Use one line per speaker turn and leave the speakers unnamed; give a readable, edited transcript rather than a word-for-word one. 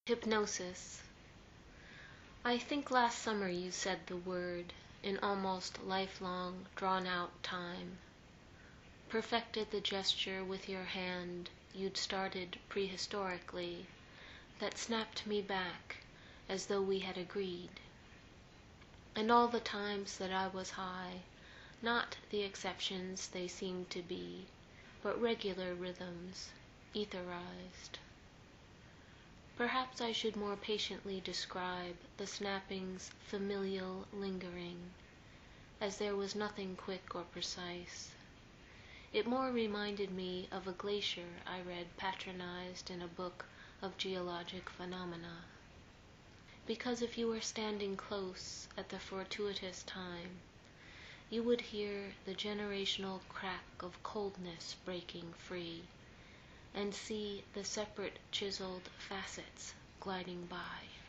Hypnosis. I think last summer you said the word, in almost lifelong, drawn-out time. Perfected the gesture with your hand you'd started prehistorically, that snapped me back as though we had agreed. And all the times that I was high, not the exceptions they seemed to be, but regular rhythms, etherized. Perhaps I should more patiently describe the snapping's familial lingering, as there was nothing quick or precise. It more reminded me of a glacier I read patronized in a book of geologic phenomena. Because if you were standing close at the fortuitous time, you would hear the generational crack of coldness breaking free, and see the separate chiseled facets gliding by.